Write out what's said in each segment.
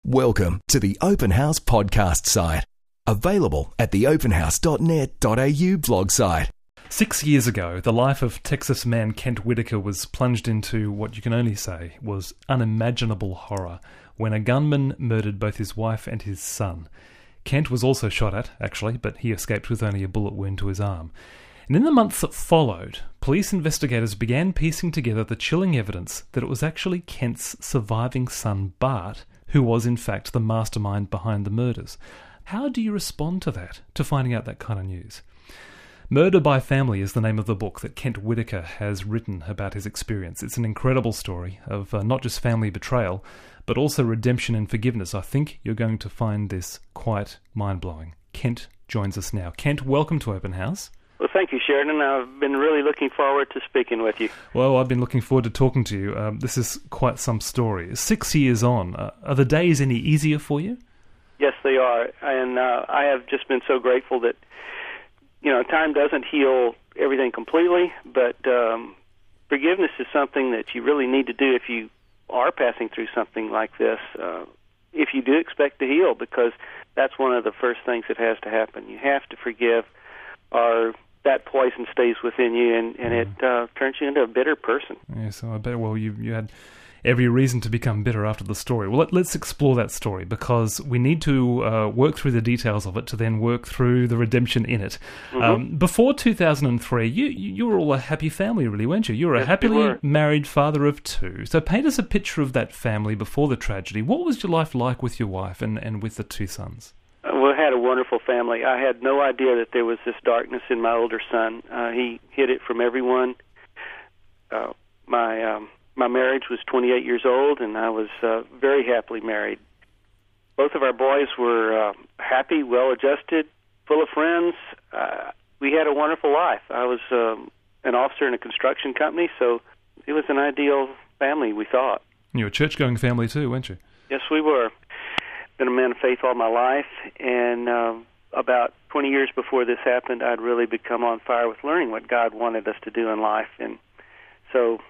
Welcome to the Open House podcast site. Available at theopenhouse.net.au blog site. 6 years ago, the life of Texas man Kent Whitaker was plunged into what you can only say was unimaginable horror when a gunman murdered both his wife and his son. Kent was also shot at, actually, but he escaped with only a bullet wound to his arm. And in the months that followed, police investigators began piecing together the chilling evidence that it was actually Kent's surviving son, Bart, who was in fact the mastermind behind the murders. How do you respond to that, to finding out that kind of news? Murder by Family is the name of the book that Kent Whitaker has written about his experience. It's an incredible story of not just family betrayal, but also redemption and forgiveness. I think you're going to find this quite mind-blowing. Kent joins us now. Kent, welcome to Open House. Well, thank you, Sheridan. I've been really looking forward to speaking with you. Well, I've been looking forward to talking to you. This is quite some story. 6 years on, are the days any easier for you? Yes, they are. And I have just been so grateful that, time doesn't heal everything completely, but forgiveness is something that you really need to do if you are passing through something like this, if you do expect to heal, because that's one of the first things that has to happen. You have to forgive, or that poison stays within you, and it turns you into a bitter person. Yeah, so I bet, you had every reason to become bitter after the story. Well, let's explore that story, because we need to work through the details of it to then work through the redemption in it. Mm-hmm. Before 2003, you were all a happy family, really, weren't you? You were a happily married father of two. So paint us a picture of that family before the tragedy. What was your life like with your wife and with the two sons? We had a wonderful family. I had no idea that there was this darkness in my older son. He hid it from everyone. My marriage was 28 years old, and I was very happily married. Both of our boys were happy, well-adjusted, full of friends. We had a wonderful life. I was an officer in a construction company, so it was an ideal family, we thought. You were a church-going family too, weren't you? Yes, we were. Been a man of faith all my life, and about 20 years before this happened, I'd really become on fire with learning what God wanted us to do in life. And so,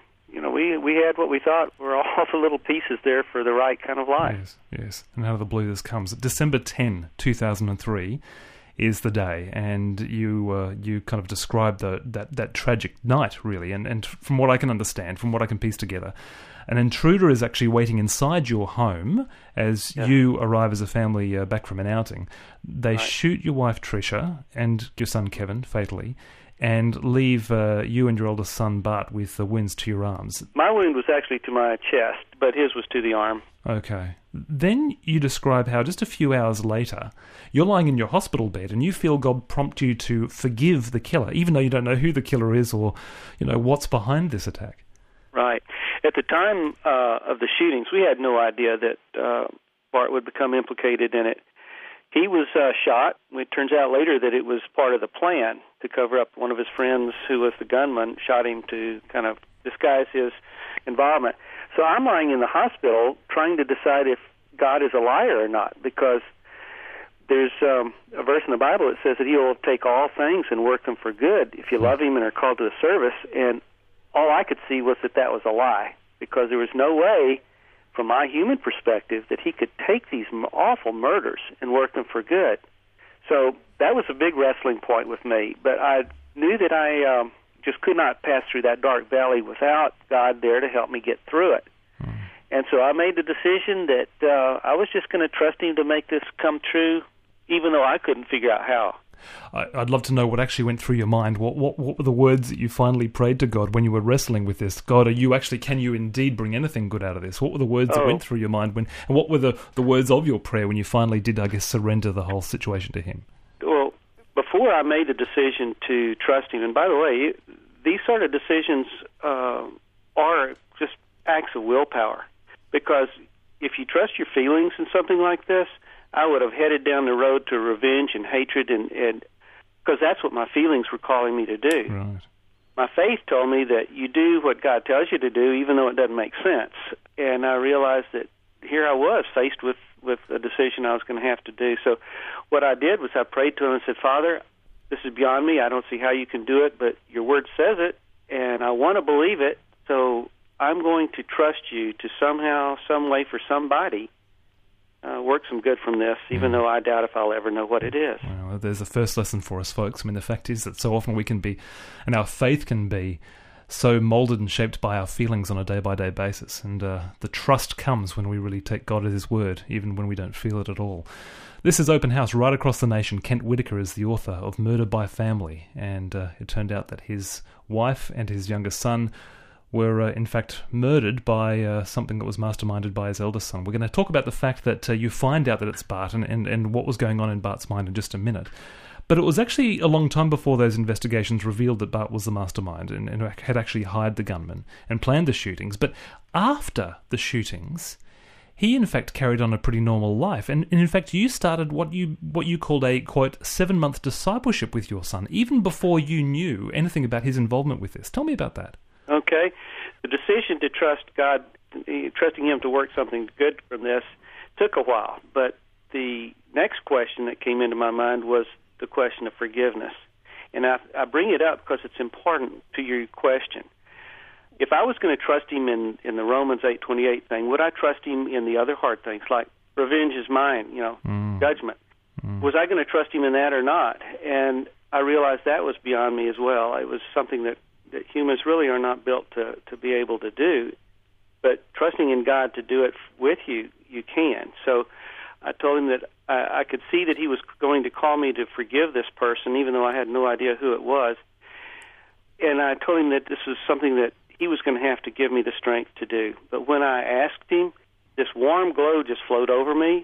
we had what we thought were all the little pieces there for the right kind of life. Yes. And out of the blue this comes. December 10, 2003 is the day, and you kind of described that tragic night, really. And from what I can understand, from what I can piece together, an intruder is actually waiting inside your home as you arrive as a family back from an outing. They shoot your wife, Tricia, and your son, Kevin, fatally, and leave you and your oldest son, Bart, with the wounds to your arms. My wound was actually to my chest, but his was to the arm. Okay. Then you describe how just a few hours later, you're lying in your hospital bed and you feel God prompt you to forgive the killer, even though you don't know who the killer is or, what's behind this attack. Right. At the time of the shootings, we had no idea that Bart would become implicated in it. He was shot. It turns out later that it was part of the plan to cover up. One of his friends, who was the gunman, shot him to kind of disguise his involvement. So I'm lying in the hospital trying to decide if God is a liar or not, because there's a verse in the Bible that says that he will take all things and work them for good if you love him and are called to the service. And all I could see was that was a lie, because there was no way, from my human perspective, that he could take these awful murders and work them for good. So that was a big wrestling point with me. But I knew that I just could not pass through that dark valley without God there to help me get through it. And so I made the decision that I was just going to trust him to make this come true, even though I couldn't figure out how. I'd love to know what actually went through your mind. What were the words that you finally prayed to God when you were wrestling with this? God, can you indeed bring anything good out of this? What were the words that went through your mind and what were the words of your prayer when you finally did, surrender the whole situation to him? Well, before I made the decision to trust him, and by the way, these sort of decisions are just acts of willpower, because if you trust your feelings in something like this, I would have headed down the road to revenge and hatred, and because that's what my feelings were calling me to do. Right. My faith told me that you do what God tells you to do, even though it doesn't make sense. And I realized that here I was faced with a decision I was going to have to do. So what I did was I prayed to him and said, Father, this is beyond me. I don't see how you can do it, but your word says it, and I want to believe it. So I'm going to trust you to somehow, some way, for somebody work some good from this, even though I doubt if I'll ever know what it is. Well, there's a first lesson for us, folks. I mean, the fact is that so often we can be, and our faith can be, so moulded and shaped by our feelings on a day-by-day basis. And the trust comes when we really take God at his word, even when we don't feel it at all. This is Open House right across the nation. Kent Whitaker is the author of Murder by Family, and it turned out that his wife and his younger son were in fact murdered by something that was masterminded by his eldest son. We're going to talk about the fact that you find out that it's Bart and what was going on in Bart's mind in just a minute. But it was actually a long time before those investigations revealed that Bart was the mastermind and had actually hired the gunman and planned the shootings. But after the shootings, he in fact carried on a pretty normal life. And in fact, you started what you called a, quote, 7-month discipleship with your son, even before you knew anything about his involvement with this. Tell me about that. Okay. The decision to trust God, trusting him to work something good from this, took a while. But the next question that came into my mind was the question of forgiveness. And I bring it up because it's important to your question. If I was going to trust him in the Romans 8:28 thing, would I trust him in the other hard things like revenge is mine, judgment? Was I going to trust him in that or not? And I realized that was beyond me as well. It was something that humans really are not built to be able to do. But trusting in God to do it with you, you can. So I told him that I could see that he was going to call me to forgive this person, even though I had no idea who it was. And I told him that this was something that he was going to have to give me the strength to do. But when I asked him, this warm glow just flowed over me.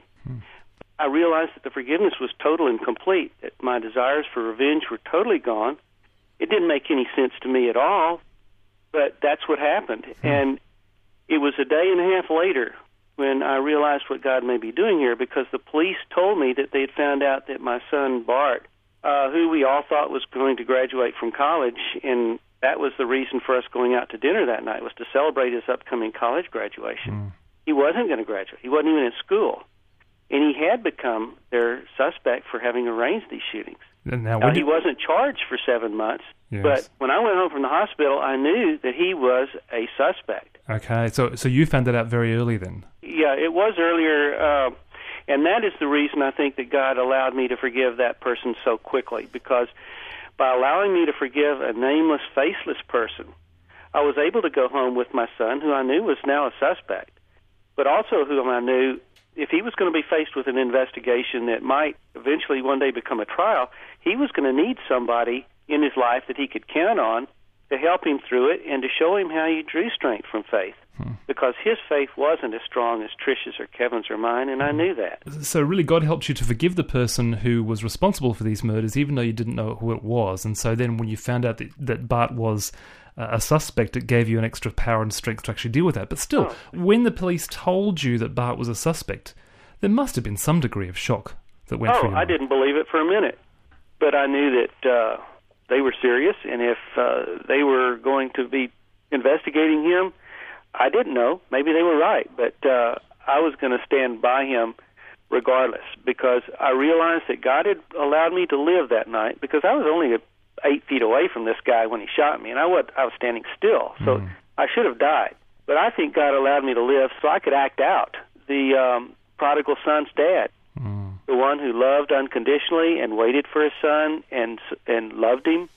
I realized that the forgiveness was total and complete, that my desires for revenge were totally gone. It didn't make any sense to me at all, but that's what happened. And it was a day and a half later when I realized what God may be doing here, because the police told me that they had found out that my son, Bart, who we all thought was going to graduate from college, and that was the reason for us going out to dinner that night, was to celebrate his upcoming college graduation. He wasn't going to graduate. He wasn't even in school. And he had become their suspect for having arranged these shootings. Now he wasn't charged for 7 months, but when I went home from the hospital, I knew that he was a suspect. Okay, so you found that out very early then? Yeah, it was earlier, and that is the reason I think that God allowed me to forgive that person so quickly, because by allowing me to forgive a nameless, faceless person, I was able to go home with my son, who I knew was now a suspect, but also whom I knew, if he was going to be faced with an investigation that might eventually one day become a trial, he was going to need somebody in his life that he could count on to help him through it and to show him how he drew strength from faith. Because his faith wasn't as strong as Trish's or Kevin's or mine, and I knew that. So really God helped you to forgive the person who was responsible for these murders, even though you didn't know who it was. And so then when you found out that Bart was a suspect, it gave you an extra power and strength to actually deal with that. But still, when the police told you that Bart was a suspect, there must have been some degree of shock that went through your mind. I didn't believe it for a minute. But I knew that they were serious, and if they were going to be investigating him, I didn't know. Maybe they were right, but I was going to stand by him regardless, because I realized that God had allowed me to live that night, because I was only 8 feet away from this guy when he shot me, and I was standing still, so I should have died. But I think God allowed me to live so I could act out the prodigal son's dad, the one who loved unconditionally and waited for his son and loved him,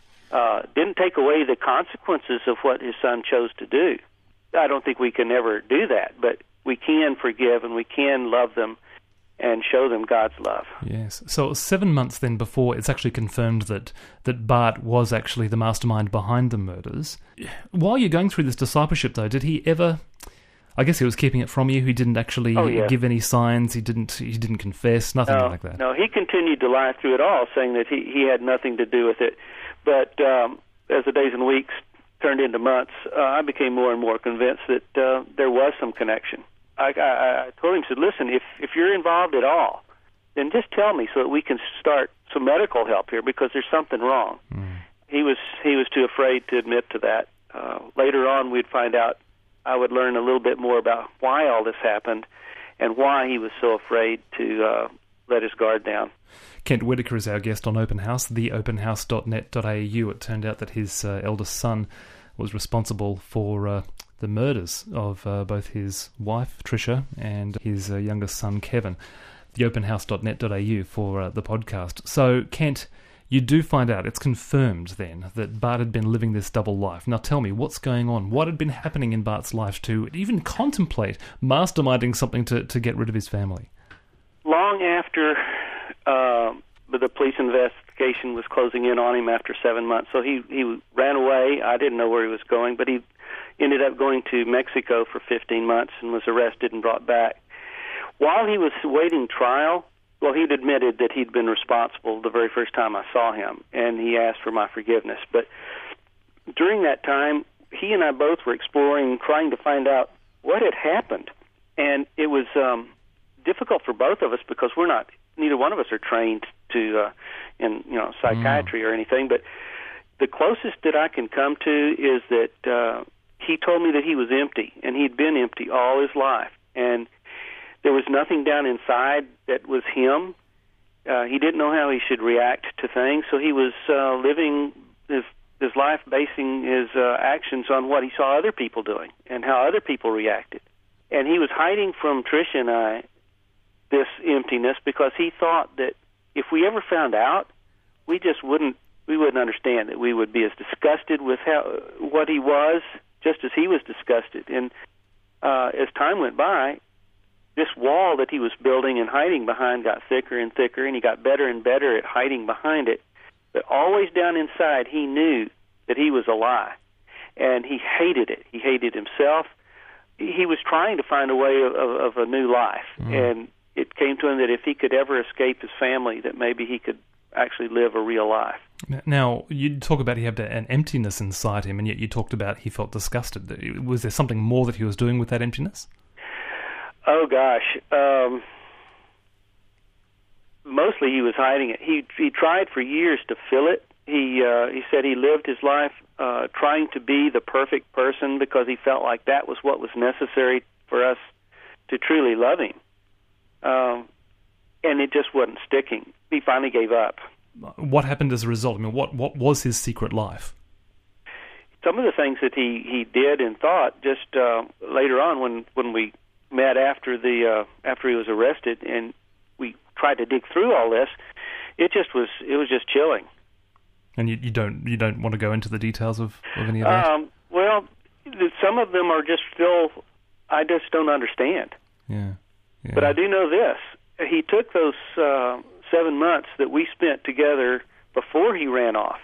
didn't take away the consequences of what his son chose to do. I don't think we can ever do that, but we can forgive and we can love them and show them God's love. Yes. So 7 months then before it's actually confirmed that Bart was actually the mastermind behind the murders. While you're going through this discipleship, though, did he ever... I guess he was keeping it from you. He didn't actually give any signs. He didn't confess, nothing like that. No, he continued to lie through it all, saying that he had nothing to do with it. But as the days and weeks turned into months, I became more and more convinced that there was some connection. I told him, said, listen, if you're involved at all, then just tell me so that we can start some medical help here, because there's something wrong. He was too afraid to admit to that. Later on, we'd find out. I would learn a little bit more about why all this happened and why he was so afraid to let his guard down. Kent Whitaker is our guest on Open House, theopenhouse.net.au. It turned out that his eldest son was responsible for the murders of both his wife, Tricia, and his youngest son, Kevin. theopenhouse.net.au for the podcast. So, Kent, you do find out, it's confirmed then, that Bart had been living this double life. Now tell me, what's going on? What had been happening in Bart's life to even contemplate masterminding something to get rid of his family? Long after the police investigation was closing in on him after 7 months, so he ran away. I didn't know where he was going, but he ended up going to Mexico for 15 months and was arrested and brought back. While he was awaiting trial, well, he'd admitted that he'd been responsible the very first time I saw him, and he asked for my forgiveness. But during that time, he and I both were exploring, trying to find out what had happened. And it was difficult for both of us because neither one of us are trained in psychiatry or anything. But the closest that I can come to is that he told me that he was empty, and he'd been empty all his life. And there was nothing down inside that was him. He didn't know how he should react to things, so he was living his life basing his actions on what he saw other people doing and how other people reacted. And he was hiding from Tricia and I this emptiness because he thought that if we ever found out, we wouldn't understand, that we would be as disgusted with what he was just as he was disgusted. And as time went by, this wall that he was building and hiding behind got thicker and thicker, and he got better and better at hiding behind it. But always down inside, he knew that he was a lie, and he hated it. He hated himself. He was trying to find a way of a new life, and it came to him that if he could ever escape his family, that maybe he could actually live a real life. Now, you talk about he had an emptiness inside him, and yet you talked about he felt disgusted. Was there something more that he was doing with that emptiness? Oh, gosh. Mostly he was hiding it. He tried for years to fill it. He said he lived his life trying to be the perfect person because he felt like that was what was necessary for us to truly love him. And it just wasn't sticking. He finally gave up. What happened as a result? I mean, what was his secret life? Some of the things that he did and thought just later on when we met after he was arrested and we tried to dig through all this, it was just chilling. And you don't want to go into the details of any of that? Well, some of them are just I just don't understand. Yeah. But I do know this. He took those 7 months that we spent together before he ran off,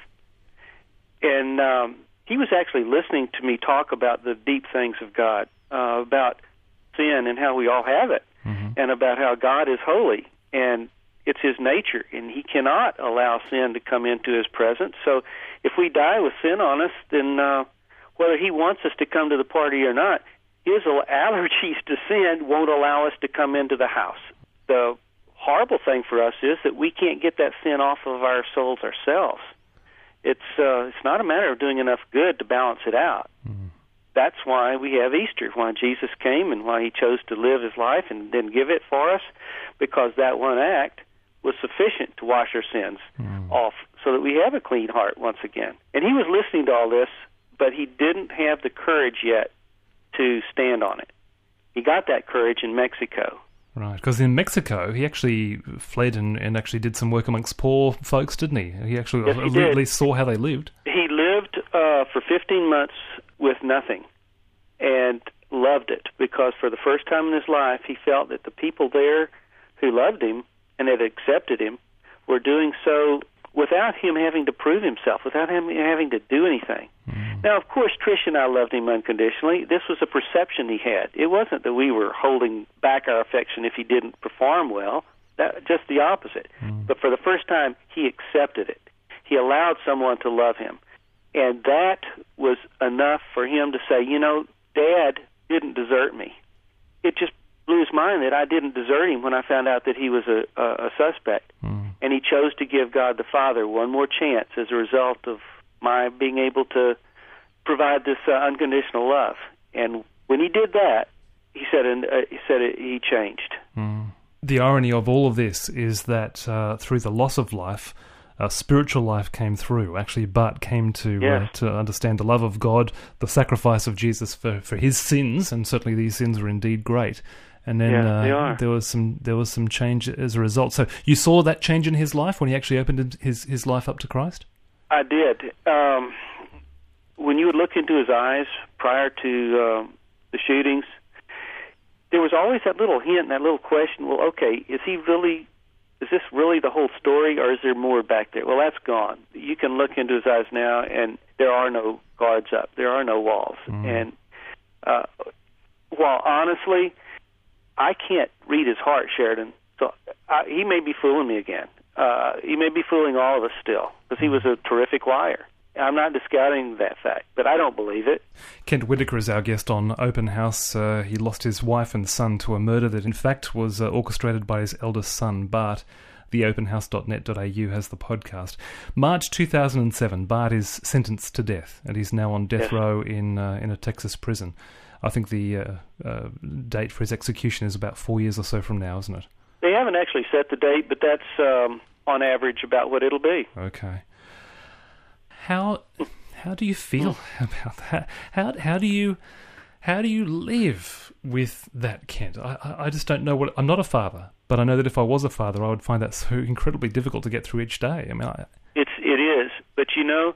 and he was actually listening to me talk about the deep things of God, about sin and how we all have it, and about how God is holy, and it's his nature, and he cannot allow sin to come into his presence. So if we die with sin on us, then whether he wants us to come to the party or not, his allergies to sin won't allow us to come into the house. The horrible thing for us is that we can't get that sin off of our souls ourselves. It's not a matter of doing enough good to balance it out. That's why we have Easter, why Jesus came and why he chose to live his life and then give it for us, because that one act was sufficient to wash our sins off so that we have a clean heart once again. And he was listening to all this, but he didn't have the courage yet to stand on it. He got that courage in Mexico. Right, because in Mexico, he actually fled and actually did some work amongst poor folks, didn't he? He actually at least saw how they lived. He lived for 15 months with nothing and loved it, because for the first time in his life, he felt that the people there who loved him and had accepted him were doing so without him having to prove himself, without him having to do anything. Now, of course, Trish and I loved him unconditionally. This was a perception he had. It wasn't that we were holding back our affection if he didn't perform well. Just the opposite. But for the first time, he accepted it. He allowed someone to love him. And that was enough for him to say, Dad didn't desert me. It just blew his mind that I didn't desert him when I found out that he was a suspect. And he chose to give God the Father one more chance as a result of my being able to provide this unconditional love. And when he did that, he said he changed. The irony of all of this is that through the loss of life, spiritual life came through. Actually, Bart came to understand the love of God, the sacrifice of Jesus for his sins, and certainly these sins were indeed great. And then there was some change as a result. So you saw that change in his life when he actually opened his life up to Christ? I did. When you would look into his eyes prior to the shootings, there was always that little hint and that little question, well, okay, is this really the whole story, or is there more back there? Well, that's gone. You can look into his eyes now, and there are no guards up. There are no walls. And while honestly, I can't read his heart, Sheridan, so he may be fooling me again. He may be fooling all of us still, because he was a terrific liar. I'm not discounting that fact, but I don't believe it. Kent Whitaker is our guest on Open House. He lost his wife and son to a murder that, in fact, was orchestrated by his eldest son, Bart. TheOpenHouse.net.au has the podcast. March 2007, Bart is sentenced to death, and he's now on death row in a Texas prison. I think the date for his execution is about 4 years or so from now, isn't it? They haven't actually set the date, but that's on average about what it'll be. Okay. How do you feel about that? How do you live with that, Kent? I just don't know what. I'm not a father, but I know that if I was a father, I would find that so incredibly difficult to get through each day. I mean, it is, but you know,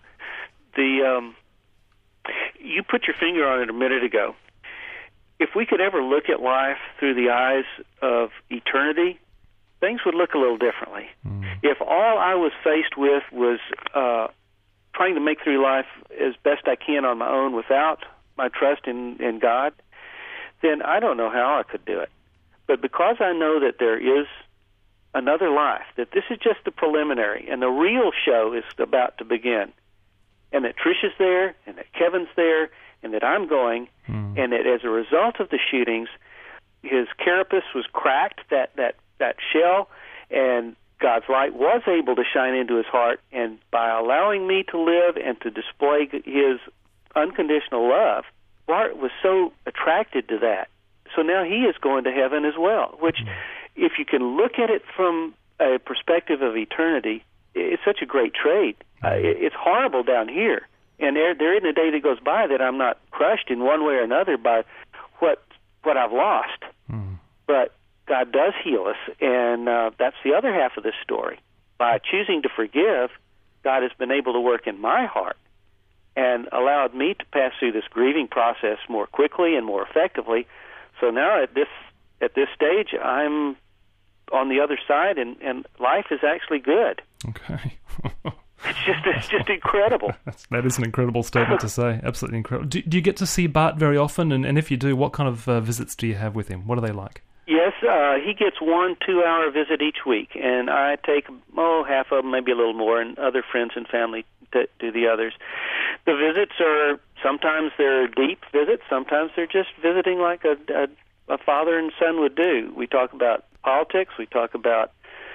you put your finger on it a minute ago. If we could ever look at life through the eyes of eternity, things would look a little differently. If all I was faced with was trying to make through life as best I can on my own without my trust in God, then I don't know how I could do it. But because I know that there is another life, that this is just the preliminary, and the real show is about to begin, and that Trish is there, and that Kevin's there, and that I'm going, and that as a result of the shootings, his carapace was cracked, that shell, and God's light was able to shine into his heart, and by allowing me to live and to display his unconditional love, Bart was so attracted to that. So now he is going to heaven as well, which, if you can look at it from a perspective of eternity, it's such a great trade. It's horrible down here, and there isn't a day that goes by that I'm not crushed in one way or another by what I've lost. But God does heal us, and that's the other half of this story. By choosing to forgive, God has been able to work in my heart and allowed me to pass through this grieving process more quickly and more effectively. So now at this stage, I'm on the other side, and life is actually good. Okay. It's just incredible. That is an incredible statement to say. Absolutely incredible. Do you get to see Bart very often? And if you do, what kind of visits do you have with him? What are they like? Yes, he gets 1 2-hour visit each week, and I take half of them, maybe a little more, and other friends and family do the others. The visits are, sometimes they're deep visits, sometimes they're just visiting like a father and son would do. We talk about politics, we talk about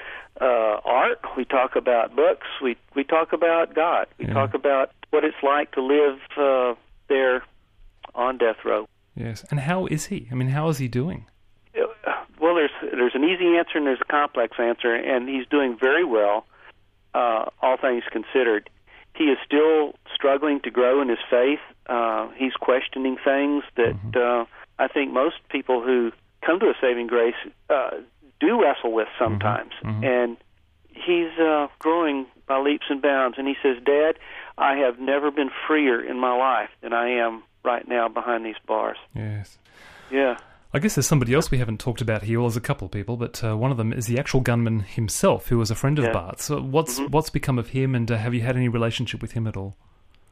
art, we talk about books, we talk about God, we talk about what it's like to live there on death row. Yes, and how is he? I mean, how is he doing? Well, there's an easy answer and there's a complex answer, and he's doing very well, all things considered. He is still struggling to grow in his faith. He's questioning things that I think most people who come to a saving grace do wrestle with sometimes. And he's growing by leaps and bounds, and he says, Dad, I have never been freer in my life than I am right now behind these bars. Yes. Yeah. I guess there's somebody else we haven't talked about here. Well, there's a couple of people, but one of them is the actual gunman himself, who was a friend of Bart's. So what's become of him, and have you had any relationship with him at all?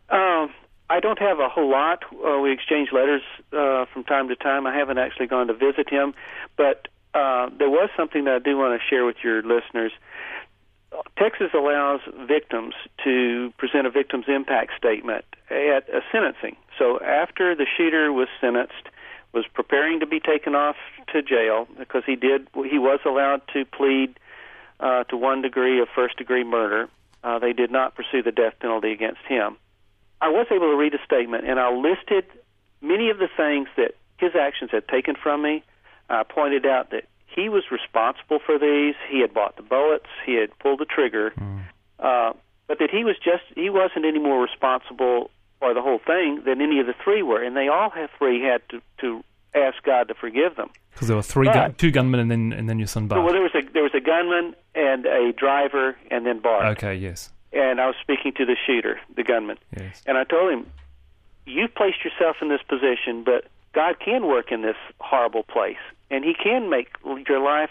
I don't have a whole lot. We exchange letters from time to time. I haven't actually gone to visit him, but there was something that I do want to share with your listeners. Texas allows victims to present a victim's impact statement at a sentencing. So after the shooter was sentenced, was preparing to be taken off to jail, because he was allowed to plead to 1 degree of first-degree murder. They did not pursue the death penalty against him. I was able to read a statement, and I listed many of the things that his actions had taken from me. I pointed out that he was responsible for these. He had bought the bullets. He had pulled the trigger. but that he wasn't any more responsible for the whole thing than any of the three were, and they all three had to ask God to forgive them. Because there were two gunmen and then your son Bart. Well, there was a gunman and a driver and then Bart. Okay, yes. And I was speaking to the shooter, the gunman. Yes. And I told him, you've placed yourself in this position, but God can work in this horrible place, and he can make your life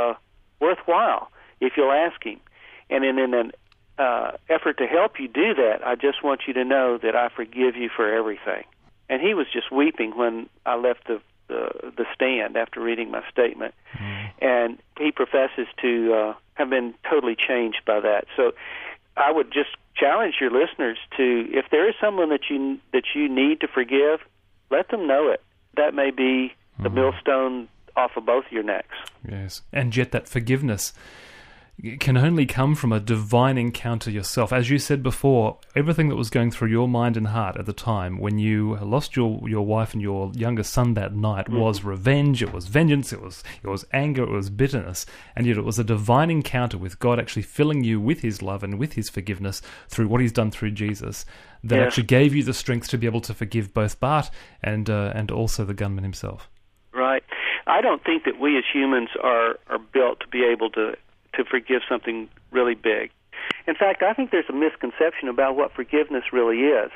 worthwhile if you'll ask him. And in an effort to help you do that, I just want you to know that I forgive you for everything. And he was just weeping when I left the stand after reading my statement. And he professes to have been totally changed by that. So I would just challenge your listeners to, if there is someone that you need to forgive, let them know it. That may be the millstone off of both your necks. Yes, and yet that forgiveness can only come from a divine encounter yourself. As you said before, everything that was going through your mind and heart at the time when you lost your wife and your youngest son that night was revenge, it was vengeance, it was anger, it was bitterness, and yet it was a divine encounter with God actually filling you with his love and with his forgiveness through what he's done through Jesus that actually gave you the strength to be able to forgive both Bart and also the gunman himself. Right. I don't think that we as humans are built to be able to forgive something really big. In fact, I think there's a misconception about what forgiveness really is.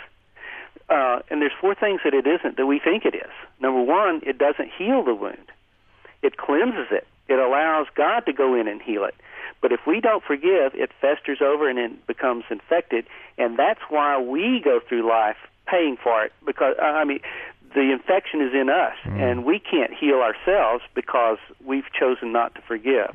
And there's four things that it isn't that we think it is. Number one, it doesn't heal the wound. It cleanses it. It allows God to go in and heal it. But if we don't forgive, it festers over and it becomes infected, and that's why we go through life paying for it, because, the infection is in us, and we can't heal ourselves because we've chosen not to forgive.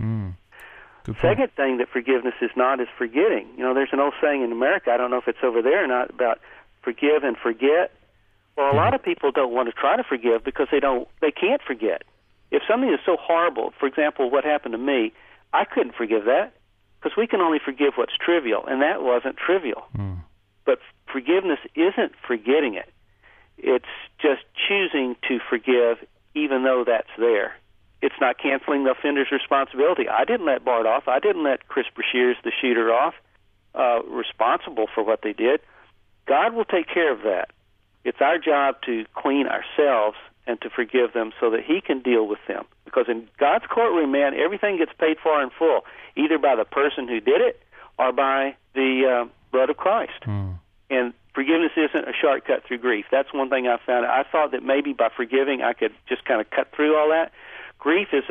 Second thing that forgiveness is not is forgetting. There's an old saying in America, I don't know if it's over there or not, about forgive and forget. Well, a lot of people don't want to try to forgive because they can't forget. If something is so horrible, for example, what happened to me, I couldn't forgive that because we can only forgive what's trivial, and that wasn't trivial. But forgiveness isn't forgetting it. It's just choosing to forgive even though that's there. It's not canceling the offender's responsibility. I didn't let Bart off. I didn't let Chris Brashears, the shooter, off responsible for what they did. God will take care of that. It's our job to clean ourselves and to forgive them so that he can deal with them. Because in God's courtroom, man, everything gets paid for in full, either by the person who did it or by the blood of Christ. And forgiveness isn't a shortcut through grief. That's one thing I found. I thought that maybe by forgiving I could just kind of cut through all that. Grief is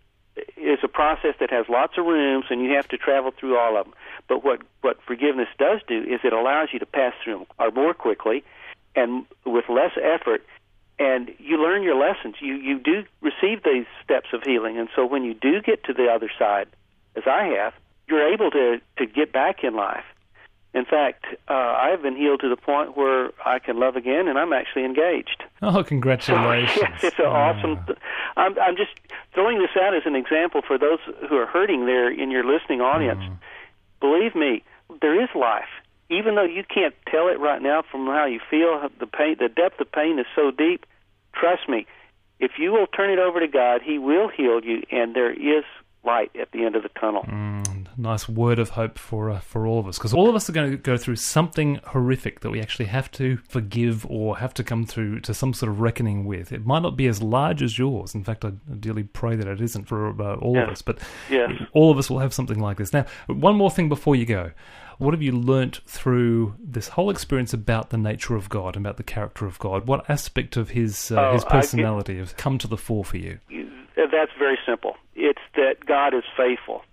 a process that has lots of rooms, and you have to travel through all of them. But what forgiveness does do is it allows you to pass through them more quickly and with less effort, and you learn your lessons. You do receive these steps of healing, and so when you do get to the other side, as I have, you're able to get back in life. In fact, I've been healed to the point where I can love again, and I'm actually engaged. Oh, congratulations. So, yes, it's an awesome... I'm just throwing this out as an example for those who are hurting there in your listening audience. Believe me, there is life. Even though you can't tell it right now from how you feel, the pain, the depth of pain is so deep, trust me, if you will turn it over to God, he will heal you, and there is light at the end of the tunnel. Nice word of hope for all of us, because all of us are going to go through something horrific that we actually have to forgive or have to come through to some sort of reckoning with. It might not be as large as yours. In fact, I dearly pray that it isn't for all of us, but all of us will have something like this. Now, one more thing before you go. What have you learnt through this whole experience about the nature of God, about the character of God? What aspect of his personality has come to the fore for you? That's very simple. It's that God is faithful.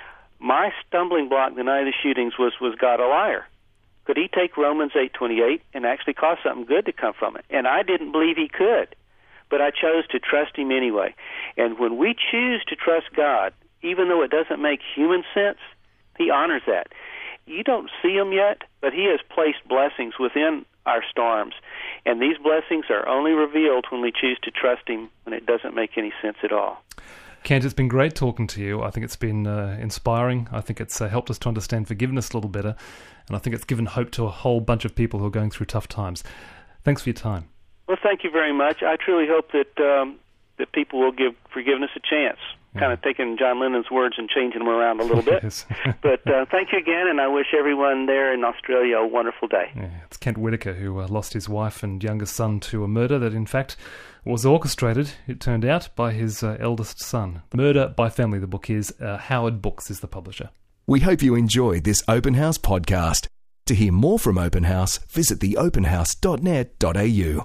My stumbling block the night of the shootings was God a liar? Could he take Romans 8:28 and actually cause something good to come from it? And I didn't believe he could, but I chose to trust him anyway. And when we choose to trust God, even though it doesn't make human sense, he honors that. You don't see him yet, but he has placed blessings within our storms. And these blessings are only revealed when we choose to trust him when it doesn't make any sense at all. Kent, it's been great talking to you. I think it's been inspiring. I think it's helped us to understand forgiveness a little better. And I think it's given hope to a whole bunch of people who are going through tough times. Thanks for your time. Well, thank you very much. I truly hope that people will give forgiveness a chance. kind of taking John Lennon's words and changing them around a little bit. Yes. But thank you again, and I wish everyone there in Australia a wonderful day. Yeah, it's Kent Whitaker who lost his wife and youngest son to a murder that, in fact, was orchestrated, it turned out, by his eldest son. Murder by Family, the book is. Howard Books is the publisher. We hope you enjoyed this Open House podcast. To hear more from Open House, visit theopenhouse.net.au.